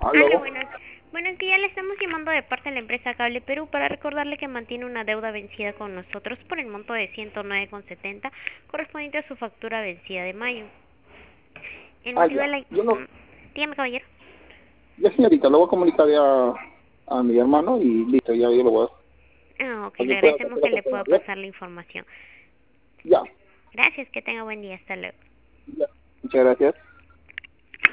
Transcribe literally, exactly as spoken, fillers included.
Aló, Aló, bueno, bueno, que ya le estamos llamando de parte de la empresa Cable Perú para recordarle que mantiene una deuda vencida con nosotros por el monto de ciento nueve con setenta correspondiente a su factura vencida de mayo. El ah, motivo ya. de la... Yo no, mm, Dígame, caballero. ya señorita, lo voy a comunicar ya a mi hermano y listo, ya yo lo voy a hacer. Ah, ok, Para le que pueda agradecemos hacer que la le pueda cuestión. Ya, pasar la información. ya, Gracias, que tenga buen día. Hasta luego. ya. Muchas gracias.